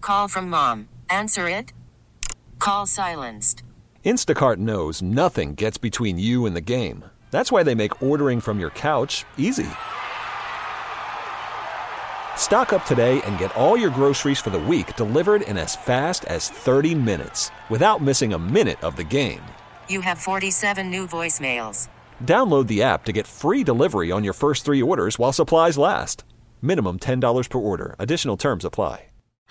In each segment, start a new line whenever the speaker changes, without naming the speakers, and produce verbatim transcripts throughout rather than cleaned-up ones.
Call from mom. Answer it. Call silenced.
Instacart knows nothing gets between you and the game. That's why they make ordering from your couch easy. Stock up today and get all your groceries for the week delivered in as fast as thirty minutes without missing a minute of the game.
You have forty-seven new voicemails.
Download the app to get free delivery on your first three orders while supplies last. Minimum ten dollars per order. Additional terms apply.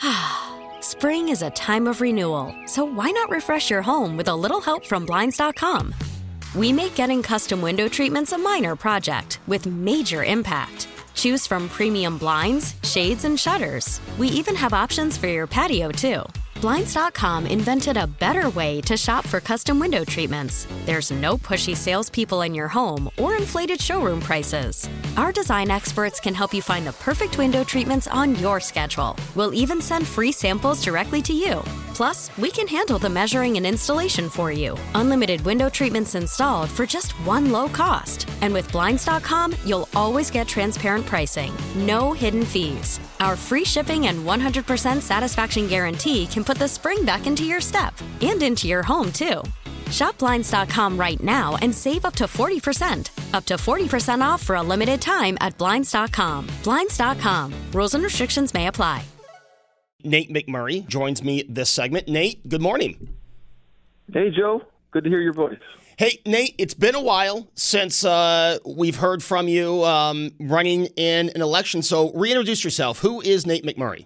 Spring is a time of renewal, so why not refresh your home with a little help from Blinds dot com? We make getting custom window treatments a minor project with major impact. Choose from premium blinds, shades, and shutters. We even have options for your patio, too. Blinds dot com invented a better way to shop for custom window treatments. There's no pushy salespeople in your home or inflated showroom prices. Our design experts can help you find the perfect window treatments on your schedule. We'll even send free samples directly to you. Plus, we can handle the measuring and installation for you. Unlimited window treatments installed for just one low cost. And with Blinds dot com, you'll always get transparent pricing. No hidden fees. Our free shipping and one hundred percent satisfaction guarantee can put the spring back into your step and into your home, too. Shop Blinds dot com right now and save up to forty percent. Up to forty percent off for a limited time at Blinds dot com. Blinds dot com. Rules and restrictions may apply.
Nate McMurray joins me this segment. Nate, good morning.
Hey, Joe. Good to hear your voice.
Hey, Nate, it's been a while since uh, we've heard from you um, running in an election, so reintroduce yourself. Who is Nate McMurray?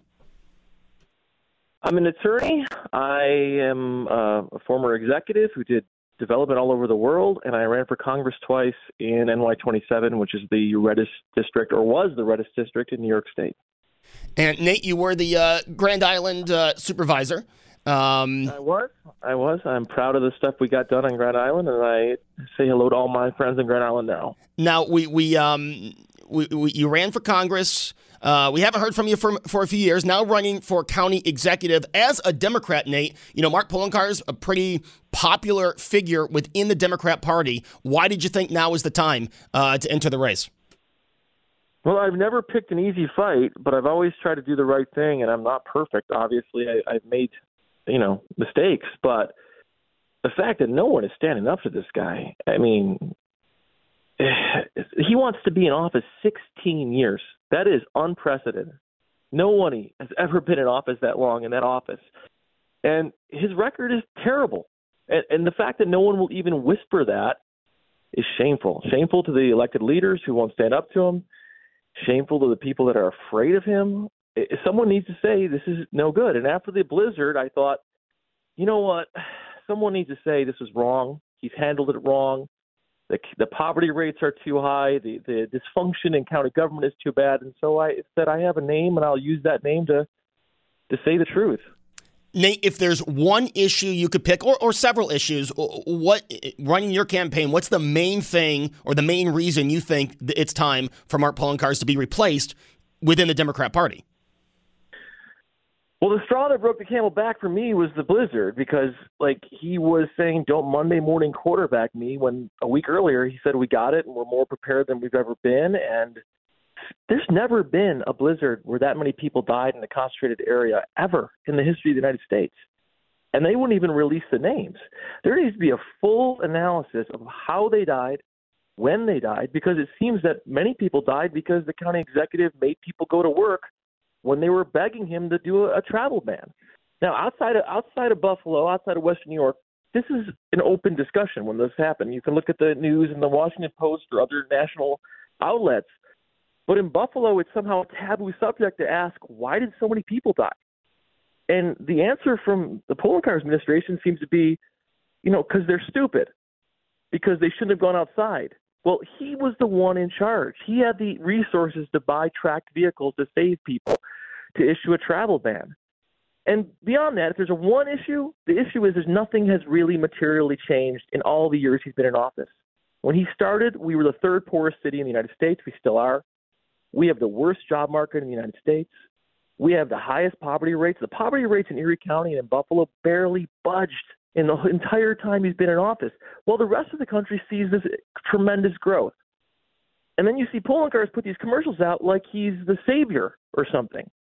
I'm an attorney. I am uh, a former executive who did development all over the world, and I ran for Congress twice in N Y twenty-seven, which is the reddest district, or was the reddest district in New York State.
And, Nate, you were the uh, Grand Island uh, supervisor. Um,
I was. I was. I'm proud of the stuff we got done on Grand Island, and I say hello to all my friends in Grand Island now.
Now, we we um we, we you ran for Congress. Uh, we haven't heard from you for for a few years. Now running for county executive as a Democrat, Nate. You know, Mark Poloncarz is a pretty popular figure within the Democrat Party. Why did you think now is the time uh, to enter the race?
Well, I've never picked an easy fight, but I've always tried to do the right thing, and I'm not perfect. Obviously, I, I've made, you know, mistakes, but the fact that no one is standing up to this guy, I mean, he wants to be in office sixteen years. That is unprecedented. No one has ever been in office that long in that office. And his record is terrible. And, and the fact that no one will even whisper that is shameful. Shameful to the elected leaders who won't stand up to him. Shameful to the people that are afraid of him. Someone needs to say this is no good. And after the blizzard, I thought, you know what? Someone needs to say this was wrong. He's handled it wrong. The, the poverty rates are too high. The, the dysfunction in county government is too bad. And so I said I have a name, and I'll use that name to to say the truth.
Nate, if there's one issue you could pick, or, or several issues, what running your campaign, what's the main thing or the main reason you think it's time for Mark Poloncarz to be replaced within the Democrat Party?
Well, the straw that broke the camel back for me was the blizzard, because like he was saying, don't Monday morning quarterback me, when a week earlier he said we got it and we're more prepared than we've ever been. And there's never been a blizzard where that many people died in a concentrated area ever in the history of the United States. And they wouldn't even release the names. There needs to be a full analysis of how they died, when they died, because it seems that many people died because the county executive made people go to work when they were begging him to do a, a travel ban. Now, outside of outside of Buffalo, outside of Western New York, this is an open discussion when this happened. You can look at the news in the Washington Post or other national outlets. But in Buffalo, it's somehow a taboo subject to ask, why did so many people die? And the answer from the Poloncarz administration seems to be, you know, because they're stupid, because they shouldn't have gone outside. Well, he was the one in charge. He had the resources to buy tracked vehicles to save people, to issue a travel ban. And beyond that, if there's a one issue, the issue is that nothing has really materially changed in all the years he's been in office. When he started, we were the third poorest city in the United States. We still are. We have the worst job market in the United States. We have the highest poverty rates. The poverty rates in Erie County and in Buffalo barely budged in the entire time he's been in office, while the rest of the country sees this tremendous growth. And then you see Poloncarz put these commercials out like he's the savior or something.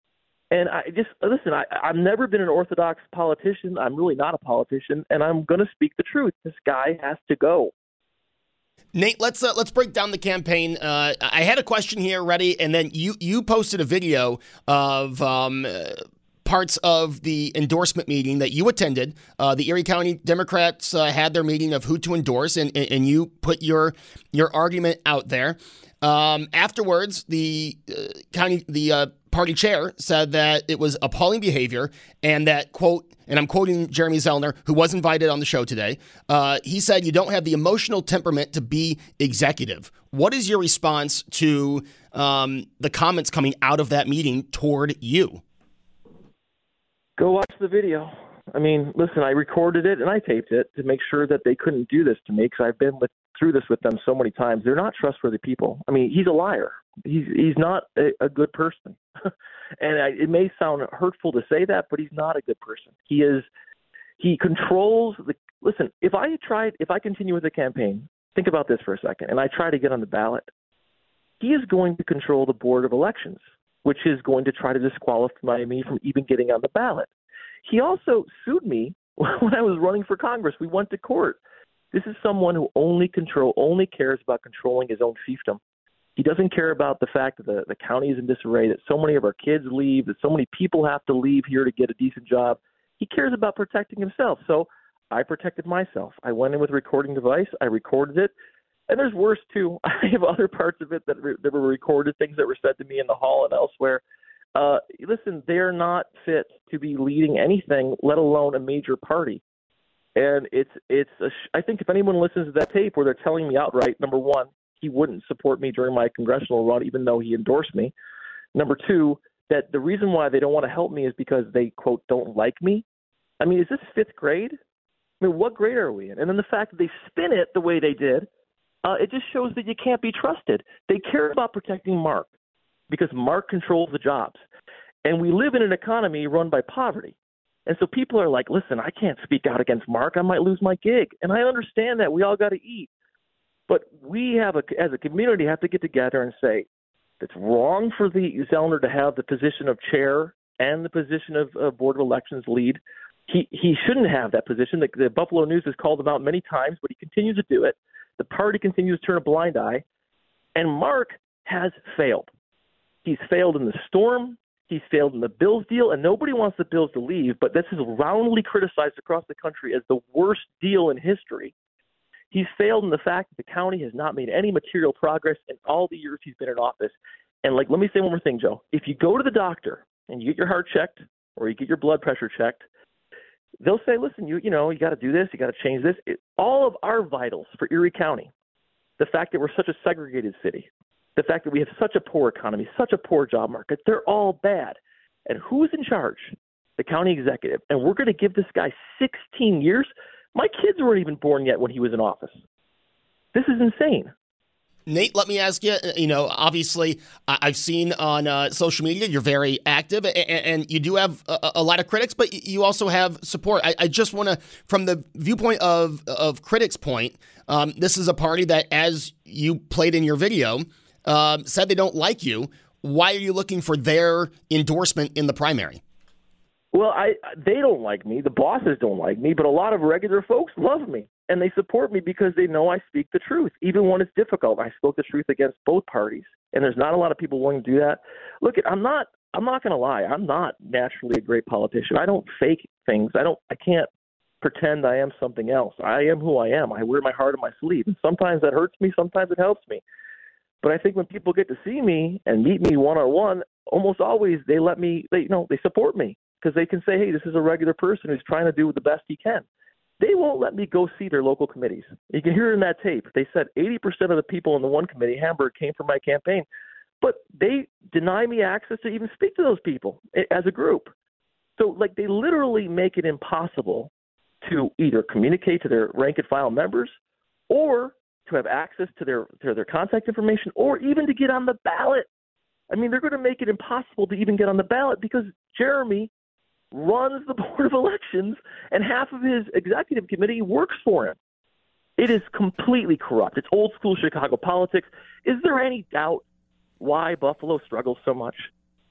And I just listen. I, I've never been an orthodox politician. I'm really not a politician, and I'm going to speak the truth. This guy has to go.
Nate, let's uh, let's break down the campaign. Uh, I had a question here ready, and then you you posted a video of um, uh, parts of the endorsement meeting that you attended. Uh, the Erie County Democrats uh, had their meeting of who to endorse, and, and, and you put your your argument out there. Um, afterwards, the uh, county the uh, party chair said that it was appalling behavior, and that, quote, and I'm quoting Jeremy Zellner, who was invited on the show today. Uh, he said, "You don't have the emotional temperament to be executive." What is your response to um, the comments coming out of that meeting toward you?
Go watch the video. I mean, listen, I recorded it and I taped it to make sure that they couldn't do this to me, because I've been with, through this with them so many times. They're not trustworthy people. I mean, he's a liar. He's he's not a, a good person. And I, it may sound hurtful to say that, but he's not a good person. He is, he controls the, listen, if I tried, if I continue with the campaign, think about this for a second, and I try to get on the ballot, he is going to control the Board of Elections, which is going to try to disqualify me from even getting on the ballot. He also sued me when I was running for Congress. We went to court. This is someone who only control, only cares about controlling his own fiefdom. He doesn't care about the fact that the, the county is in disarray, that so many of our kids leave, that so many people have to leave here to get a decent job. He cares about protecting himself. So I protected myself. I went in with a recording device. I recorded it. And there's worse, too. I have other parts of it that, re- that were recorded, things that were said to me in the hall and elsewhere. Uh, listen, they're not fit to be leading anything, let alone a major party. And it's it's. A sh- I think if anyone listens to that tape where they're telling me outright, number one, he wouldn't support me during my congressional run, even though he endorsed me. Number two, that the reason why they don't want to help me is because they, quote, don't like me. I mean, is this fifth grade? I mean, what grade are we in? And then the fact that they spin it the way they did, uh, it just shows that you can't be trusted. They care about protecting Mark because Mark controls the jobs. And we live in an economy run by poverty. And so people are like, listen, I can't speak out against Mark. I might lose my gig. And I understand that. We all got to eat. But we have, a, as a community, have to get together and say it's wrong for the Zellner to have the position of chair and the position of uh, Board of Elections lead. He he shouldn't have that position. The, the Buffalo News has called him out many times, but he continues to do it. The party continues to turn a blind eye. And Mark has failed. He's failed in the storm. He's failed in the Bills deal, and nobody wants the Bills to leave, but this is roundly criticized across the country as the worst deal in history. He's failed in the fact that the county has not made any material progress in all the years he's been in office. And, like, let me say one more thing, Joe. If you go to the doctor and you get your heart checked or you get your blood pressure checked, they'll say, listen, you you know, you got to do this, you got to change this. It, all of our vitals for Erie County, the fact that we're such a segregated city, the fact that we have such a poor economy, such a poor job market, they're all bad. And who's in charge? The county executive. And we're going to give this guy sixteen years? My kids weren't even born yet when he was in office. This is insane.
Nate, let me ask you, you know, obviously I've seen on uh, social media you're very active and, and you do have a, a lot of critics, but you also have support. I, I just want to, from the viewpoint of, of critics' point, um, this is a party that, as you played in your video, uh, said they don't like you. Why are you looking for their endorsement in the primary?
Well, I they don't like me. The bosses don't like me, but a lot of regular folks love me, and they support me because they know I speak the truth, even when it's difficult. I spoke the truth against both parties, and there's not a lot of people willing to do that. Look, I'm not. I'm not going to lie. I'm not naturally a great politician. I don't fake things. I don't. I can't pretend I am something else. I am who I am. I wear my heart on my sleeve. And sometimes that hurts me. Sometimes it helps me. But I think when people get to see me and meet me one on one, almost always they let me. They you know they support me. Because they can say, hey, this is a regular person who's trying to do the best he can. They won't let me go see their local committees. You can hear it in that tape. They said eighty percent of the people in the one committee, Hamburg, came from my campaign. But they deny me access to even speak to those people as a group. So, like, they literally make it impossible to either communicate to their rank and file members or to have access to their, to their contact information or even to get on the ballot. I mean, they're going to make it impossible to even get on the ballot because Jeremy runs the Board of Elections, and half of his executive committee works for him. It is completely corrupt. It's old-school Chicago politics. Is there any doubt why Buffalo struggles so much?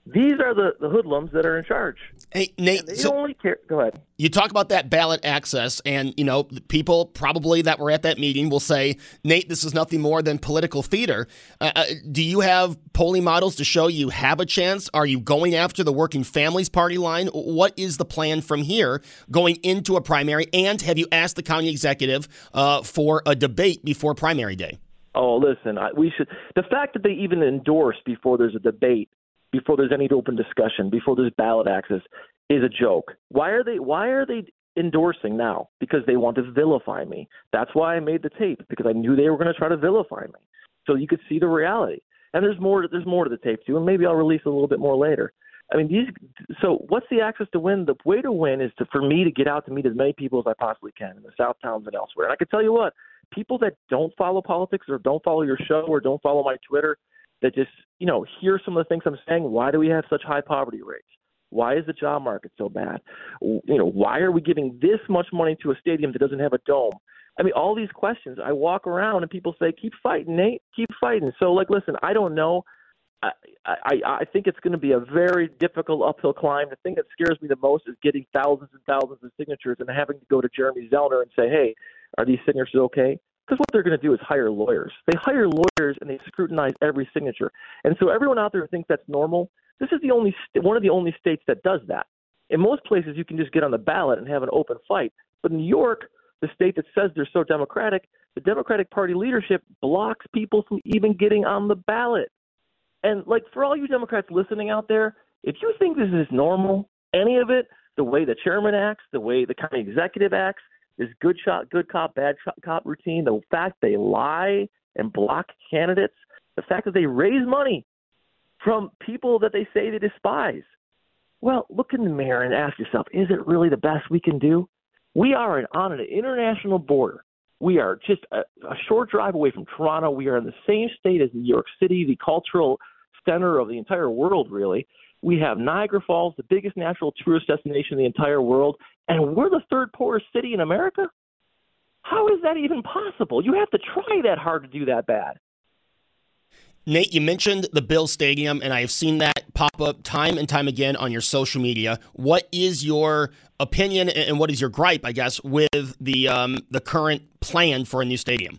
These are the, the hoodlums that are in charge.
Hey, Nate,
and they
so
only care. Go ahead.
You talk about that ballot access, and, you know, people probably that were at that meeting will say, Nate, this is nothing more than political theater. Uh, uh, do you have polling models to show you have a chance? Are you going after the Working Families Party line? What is the plan from here going into a primary? And have you asked the county executive uh, for a debate before primary day?
Oh, listen, I, we should. The fact that they even endorse before there's a debate, before there's any open discussion, before there's ballot access, is a joke. Why are they? Why are they endorsing now? Because they want to vilify me. That's why I made the tape, because I knew they were going to try to vilify me, so you could see the reality. And there's more. There's more to the tape too, and maybe I'll release a little bit more later. I mean, these. So, what's the access to win? The way to win is to for me to get out to meet as many people as I possibly can in the South Towns and elsewhere. And I can tell you what. People that don't follow politics or don't follow your show or don't follow my Twitter, that just, you know, hear some of the things I'm saying. Why do we have such high poverty rates? Why is the job market so bad? You know, why are we giving this much money to a stadium that doesn't have a dome? I mean, all these questions. I walk around and people say, keep fighting, Nate, keep fighting. So, like, listen, I don't know. I, I, I think it's going to be a very difficult uphill climb. The thing that scares me the most is getting thousands and thousands of signatures and having to go to Jeremy Zellner and say, hey, are these signatures okay? Because what they're going to do is hire lawyers. They hire lawyers and they scrutinize every signature. And so everyone out there who thinks that's normal, this is the only st- one of the only states that does that. In most places, you can just get on the ballot and have an open fight. But in New York, the state that says they're so democratic, the Democratic Party leadership blocks people from even getting on the ballot. And, like, for all you Democrats listening out there, if you think this is normal, any of it, the way the chairman acts, the way the county executive acts, this good shot, good cop, bad cop routine, the fact they lie and block candidates, the fact that they raise money from people that they say they despise. Well, look in the mirror and ask yourself, is it really the best we can do? We are an, on an international border. We are just a, a short drive away from Toronto. We are in the same state as New York City, the cultural center of the entire world, really. We have Niagara Falls, the biggest natural tourist destination in the entire world, and we're the third poorest city in America? How is that even possible? You have to try that hard to do that bad.
Nate, you mentioned the Bill Stadium, and I have seen that pop up time and time again on your social media. What is your opinion and what is your gripe, I guess, with the um, the current plan for a new stadium?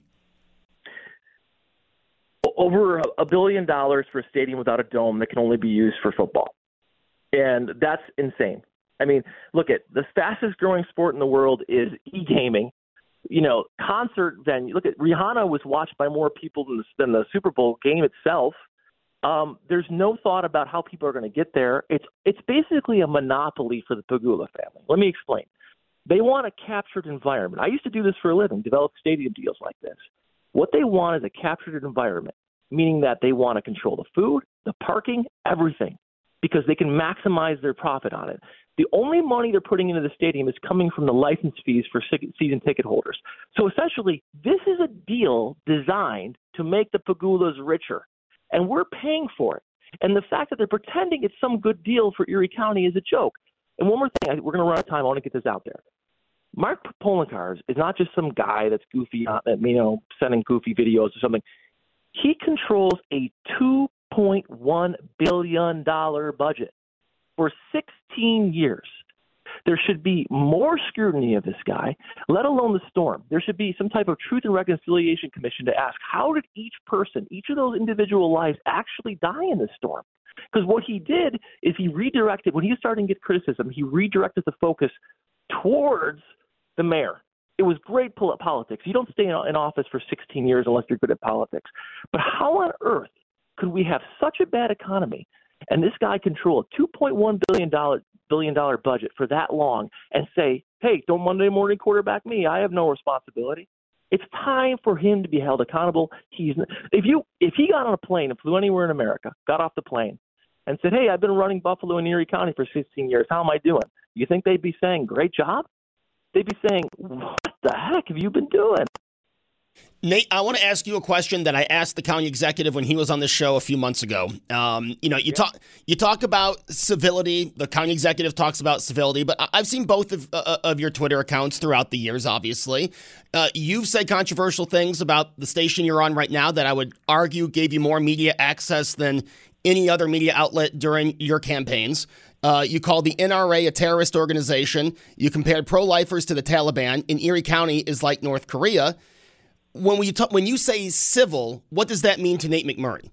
Over a billion dollars for a stadium without a dome that can only be used for football. And that's insane. I mean, look at the fastest growing sport in the world is e-gaming. You know, concert venue. Look at Rihanna was watched by more people than the, than the Super Bowl game itself. Um, there's no thought about how people are going to get there. It's it's basically a monopoly for the Pegula family. Let me explain. They want a captured environment. I used to do this for a living, develop stadium deals like this. What they want is a captured environment, meaning that they want to control the food, the parking, everything, because they can maximize their profit on it. The only money they're putting into the stadium is coming from the license fees for season ticket holders. So essentially, this is a deal designed to make the Pegulas richer, and we're paying for it. And the fact that they're pretending it's some good deal for Erie County is a joke. And one more thing, we're going to run out of time. I want to get this out there. Mark Poloncarz is not just some guy that's goofy, you know, sending goofy videos or something. He controls a two point one billion dollars budget for sixteen years. There should be more scrutiny of this guy, let alone the storm. There should be some type of Truth and Reconciliation Commission to ask, how did each person, each of those individual lives actually die in this storm? Because what he did is he redirected, when he was starting to get criticism, he redirected the focus towards the mayor. It was great politics. You don't stay in office for sixteen years unless you're good at politics. But how on earth could we have such a bad economy and this guy control a two point one billion dollars billion dollar budget for that long and say, hey, don't Monday morning quarterback me. I have no responsibility. It's time for him to be held accountable. He's if you if he got on a plane and flew anywhere in America, got off the plane and said, hey, I've been running Buffalo and Erie County for sixteen years. How am I doing? You think they'd be saying, great job? They'd be saying, what the heck have you been doing?
Nate, I want to ask you a question that I asked the county executive when he was on the show a few months ago. Um, you know, you yeah. talk you talk about civility. The county executive talks about civility, but I've seen both of, uh, of your Twitter accounts throughout the years, obviously. Uh, you've said controversial things about the station you're on right now that I would argue gave you more media access than any other media outlet during your campaigns. Uh, you called the N R A a terrorist organization. You compared pro-lifers to the Taliban. In Erie County is like North Korea. When we talk, when you say civil, what does that mean to Nate McMurray?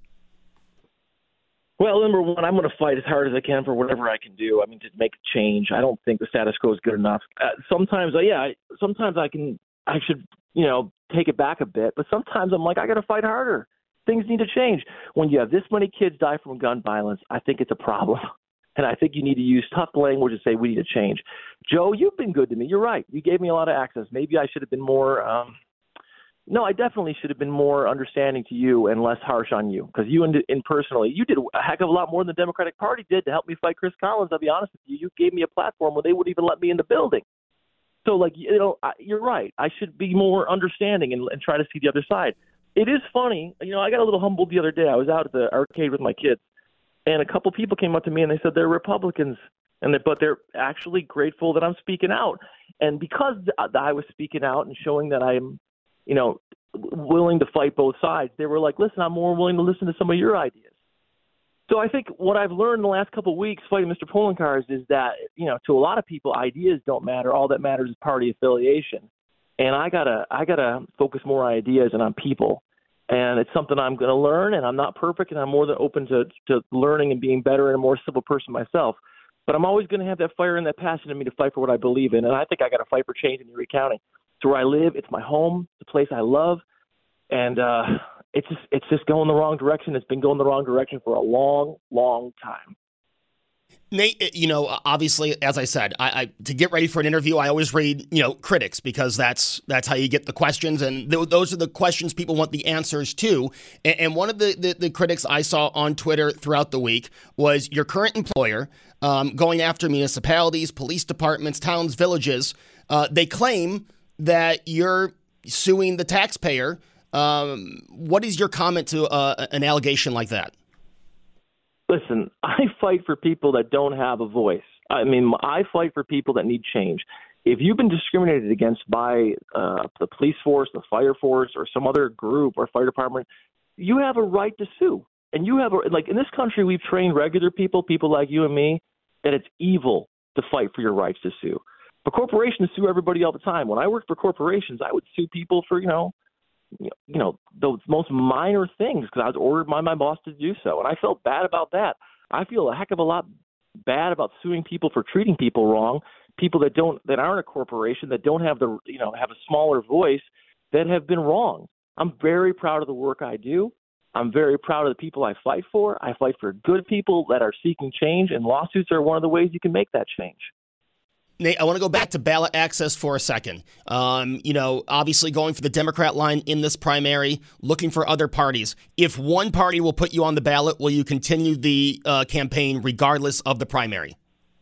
Well, number one, I'm going to fight as hard as I can for whatever I can do. I mean, to make a change. I don't think the status quo is good enough. Uh, sometimes, uh, yeah, I, sometimes I can, I should, you know, take it back a bit. But sometimes I'm like, I got to fight harder. Things need to change. When you have this many kids die from gun violence, I think it's a problem. And I think you need to use tough language and say we need to change. Joe, you've been good to me. You're right. You gave me a lot of access. Maybe I should have been more um, – no, I definitely should have been more understanding to you and less harsh on you because you and, and personally, you did a heck of a lot more than the Democratic Party did to help me fight Chris Collins. I'll be honest with you. You gave me a platform where they wouldn't even let me in the building. So, like, you know, I, you're right. I should be more understanding and, and try to see the other side. It is funny. You know, I got a little humbled the other day. I was out at the arcade with my kids. And a couple people came up to me and they said they're Republicans, and they, but they're actually grateful that I'm speaking out. And because I was speaking out and showing that I'm, you know, willing to fight both sides, they were like, listen, I'm more willing to listen to some of your ideas. So I think what I've learned in the last couple of weeks fighting Mister Poloncarz is that, you know, to a lot of people, ideas don't matter. All that matters is party affiliation. And I gotta, I gotta focus more on ideas and on people. And it's something I'm going to learn, and I'm not perfect, and I'm more than open to, to learning and being better and a more civil person myself. But I'm always going to have that fire and that passion in me to fight for what I believe in, and I think I got to fight for change in Erie County. It's where I live. It's my home. It's a place I love, and uh, it's just it's just going the wrong direction. It's been going the wrong direction for a long, long time.
Nate, you know, obviously, as I said, I, I to get ready for an interview, I always read, you know, critics because that's that's how you get the questions, and th- those are the questions people want the answers to. And, and one of the, the, the critics I saw on Twitter throughout the week was your current employer um, going after municipalities, police departments, towns, villages. Uh, they claim that you're suing the taxpayer. Um, what is your comment to uh, an allegation like that?
Listen, I fight for people that don't have a voice. I mean, I fight for people that need change. If you've been discriminated against by uh, the police force, the fire force, or some other group or fire department, you have a right to sue. And you have, a, like in this country, we've trained regular people, people like you and me, that it's evil to fight for your rights to sue. But corporations sue everybody all the time. When I worked for corporations, I would sue people for, you know, you know, those most minor things because I was ordered by my boss to do so. And I felt bad about that. I feel a heck of a lot bad about suing people for treating people wrong, people that don't, that aren't a corporation, that don't have the, you know, have a smaller voice, that have been wrong. I'm very proud of the work I do. I'm very proud of the people I fight for. I fight for good people that are seeking change, and lawsuits are one of the ways you can make that change.
Nate, I want to go back to ballot access for a second. Um, you know, obviously going for the Democrat line in this primary, looking for other parties. If one party will put you on the ballot, will you continue the uh, campaign regardless of the primary?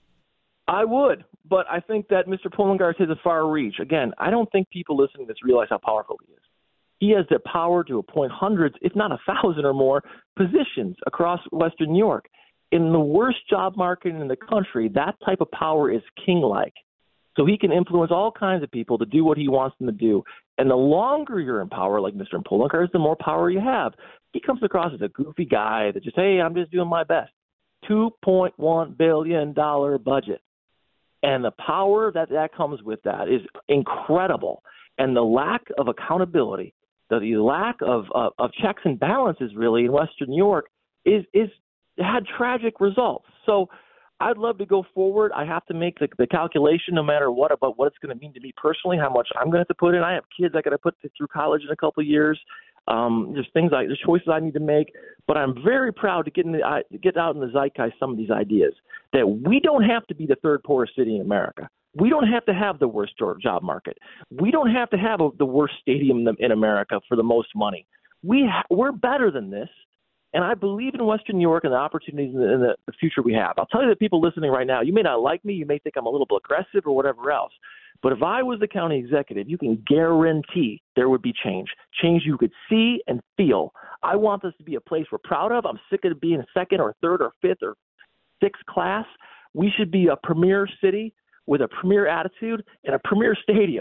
I would, but I think that Mister Poloncarz has a far reach. Again, I don't think people listening to this realize how powerful he is. He has the power to appoint hundreds, if not a thousand or more, positions across Western New York. In the worst job market in the country, that type of power is king-like. So he can influence all kinds of people to do what he wants them to do. And the longer you're in power, like Mister Poloncarz, the more power you have. He comes across as a goofy guy that just, hey, I'm just doing my best. two point one billion dollars budget. And the power that that comes with that is incredible. And the lack of accountability, the, the lack of, of, of checks and balances really in Western New York is is had tragic results. So I'd love to go forward. I have to make the, the calculation no matter what about what it's going to mean to me personally, how much I'm going to have to put in. I have kids I got to put through college in a couple of years. Um, there's things I, there's choices I need to make, but I'm very proud to get in the, I, get out in the zeitgeist some of these ideas that we don't have to be the third poorest city in America. We don't have to have the worst job market. We don't have to have a, the worst stadium in America for the most money. We ha- we're better than this. And I believe in Western New York and the opportunities in the, in the, the future we have. I'll tell you, the people listening right now, you may not like me. You may think I'm a little bit aggressive or whatever else. But if I was the county executive, you can guarantee there would be change, change you could see and feel. I want this to be a place we're proud of. I'm sick of being a second or third or fifth or sixth class. We should be a premier city with a premier attitude and a premier stadium.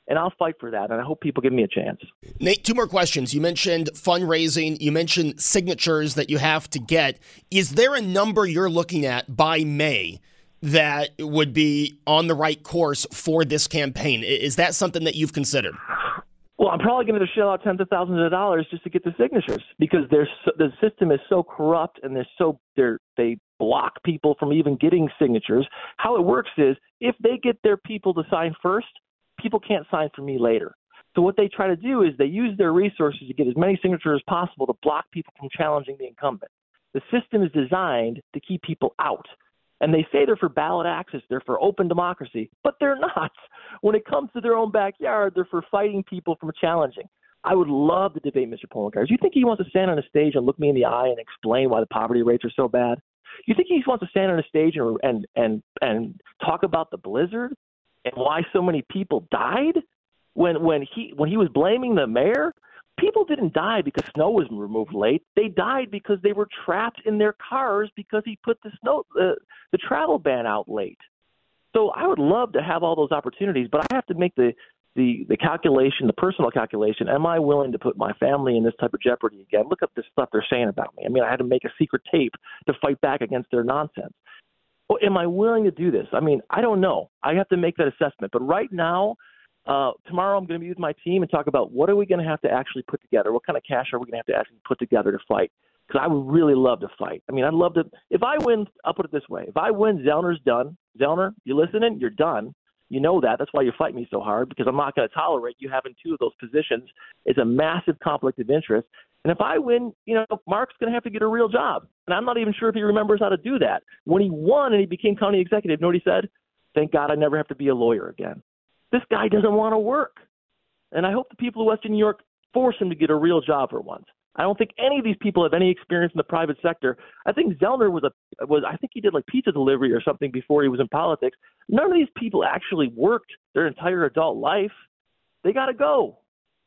and I'll fight for that, and I hope people give me a chance.
Nate, two more questions. You mentioned fundraising. You mentioned signatures that you have to get. Is there a number you're looking at by May that would be on the right course for this campaign? Is that something that you've considered?
Well, I'm probably going to shell out tens of thousands of dollars just to get the signatures because there's so, the system is so corrupt and they're so they're, they block people from even getting signatures. How it works is if they get their people to sign first, people can't sign for me later. So what they try to do is they use their resources to get as many signatures as possible to block people from challenging the incumbent. The system is designed to keep people out. And they say they're for ballot access, they're for open democracy, but they're not. When it comes to their own backyard, they're for fighting people from challenging. I would love to debate Mister Poloncarz. You think he wants to stand on a stage and look me in the eye and explain why the poverty rates are so bad? You think he wants to stand on a stage and and and, and talk about the blizzard and why so many people died when when he when he was blaming the mayor? People didn't die because snow was removed late. They died because they were trapped in their cars because he put the snow uh, the travel ban out late. So I would love to have all those opportunities, but I have to make the, the, the calculation, the personal calculation. Am I willing to put my family in this type of jeopardy again? Look at this stuff they're saying about me. I mean, I had to make a secret tape to fight back against their nonsense. Well, am I willing to do this? I mean, I don't know. I have to make that assessment. But right now, Uh, tomorrow I'm going to be with my team and talk about what are we going to have to actually put together? What kind of cash are we going to have to actually put together to fight? Because I would really love to fight. I mean, I'd love to – if I win, I'll put it this way. If I win, Zellner's done. Zellner, you listening? You're done. You know that. That's why you fight me so hard, because I'm not going to tolerate you having two of those positions. It's a massive conflict of interest. And if I win, you know, Mark's going to have to get a real job. And I'm not even sure if he remembers how to do that. When he won and he became county executive, you know what he said? Thank God I never have to be a lawyer again. This guy doesn't want to work. And I hope the people of Western New York force him to get a real job for once. I don't think any of these people have any experience in the private sector. I think Zellner was a was I think he did like pizza delivery or something before he was in politics. None of these people actually worked their entire adult life. They got to go.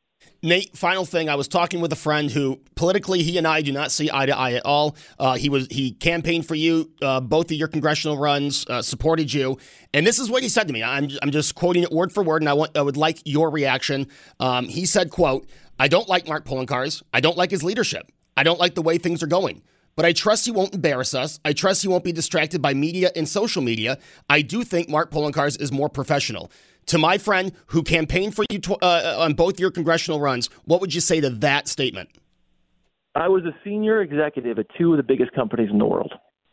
Nate, final thing. I was talking with a friend who politically he and I do not see eye to eye at all. Uh, he was he campaigned for you, uh, both of your congressional runs, uh, supported you, and this is what he said to me. I'm I'm just quoting it word for word, and I want I would like your reaction. Um, he said, "quote I don't like Mark Poloncarz. I don't like his leadership. I don't like the way things are going. But I trust he won't embarrass us. I trust he won't be distracted by media and social media. I do think Mark Poloncarz is more professional." To my friend who campaigned for you tw- uh, on both your congressional runs, what would you say to that statement?
I was a senior executive at two of the biggest companies in the world.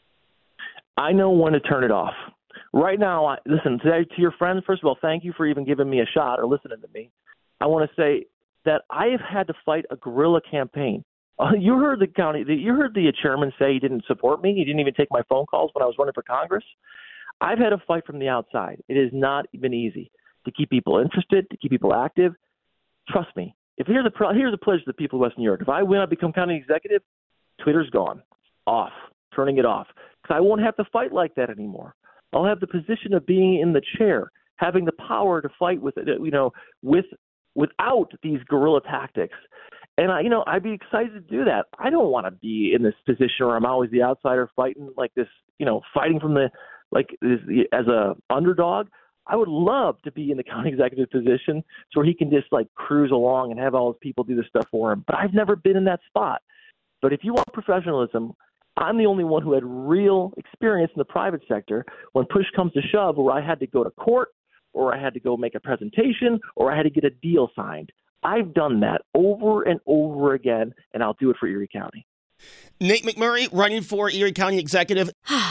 I know when to turn it off. Right now, I, listen, to, to your friends, first of all, thank you for even giving me a shot or listening to me. I want to say that I have had to fight a guerrilla campaign. Uh, you heard the county, the, you heard the chairman say he didn't support me. He didn't even take my phone calls when I was running for Congress. I've had to fight from the outside. It has not been easy to keep people interested, to keep people active. Trust me. If here's a here's a pledge to the people of Western New York. If I win, I become county executive, Twitter's gone, off, turning it off, because I won't have to fight like that anymore. I'll have the position of being in the chair, having the power to fight with it, you know, with without these guerrilla tactics. And I, you know, I'd be excited to do that. I don't want to be in this position where I'm always the outsider fighting like this, you know, fighting from the like this, as a underdog. I would love to be in the county executive position so where he can just like cruise along and have all his people do this stuff for him. But I've never been in that spot. But if you want professionalism, I'm the only one who had real experience in the private sector when push comes to shove, where I had to go to court or I had to go make a presentation or I had to get a deal signed. I've done that over and over again, and I'll do it for Erie County.
Nate McMurray running for Erie County Executive.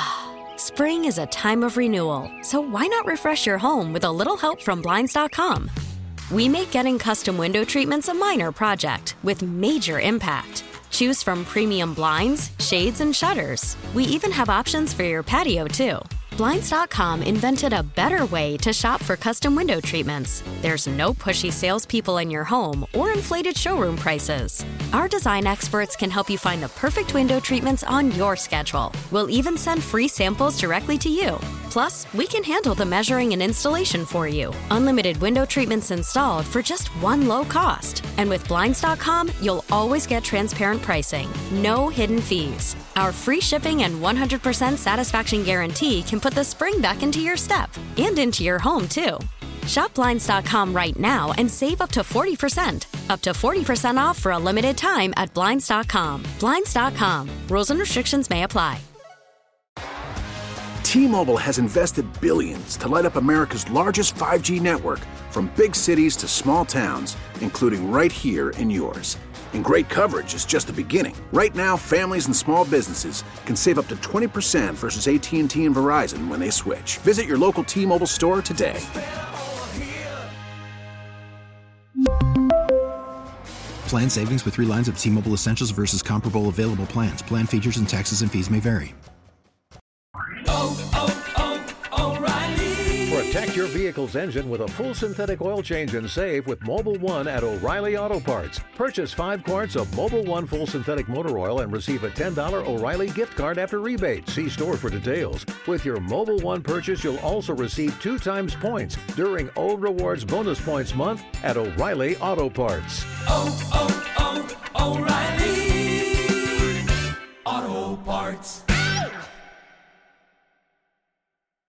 Spring is a time of renewal, so why not refresh your home with a little help from Blinds dot com? We make getting custom window treatments a minor project with major impact. Choose from premium blinds, shades, and shutters. We even have options for your patio, too. Blinds dot com invented a better way to shop for custom window treatments. There's no pushy salespeople in your home or inflated showroom prices. Our design experts can help you find the perfect window treatments on your schedule. We'll even send free samples directly to you. Plus, we can handle the measuring and installation for you. Unlimited window treatments installed for just one low cost. And with Blinds dot com, you'll always get transparent pricing. No hidden fees. Our free shipping and one hundred percent satisfaction guarantee can put the spring back into your step and into your home, too. Shop Blinds dot com right now and save up to forty percent. Up to forty percent off for a limited time at Blinds dot com. Blinds dot com. Rules and restrictions may apply.
T-Mobile has invested billions to light up America's largest five G network, from big cities to small towns, including right here in yours. And great coverage is just the beginning. Right now, families and small businesses can save up to twenty percent versus A T and T and Verizon when they switch. Visit your local T-Mobile store today.
Plan savings with three lines of T-Mobile Essentials versus comparable available plans. Plan features and taxes and fees may vary.
Oh, oh, oh, O'Reilly.
Protect your vehicle's engine with a full synthetic oil change and save with Mobil one at O'Reilly Auto Parts. Purchase five quarts of Mobil one full synthetic motor oil and receive a ten dollars O'Reilly gift card after rebate. See store for details. With your Mobil one purchase, you'll also receive two times points during O Rewards Bonus Points Month at O'Reilly Auto Parts.
Oh, oh, oh, O'Reilly Auto Parts.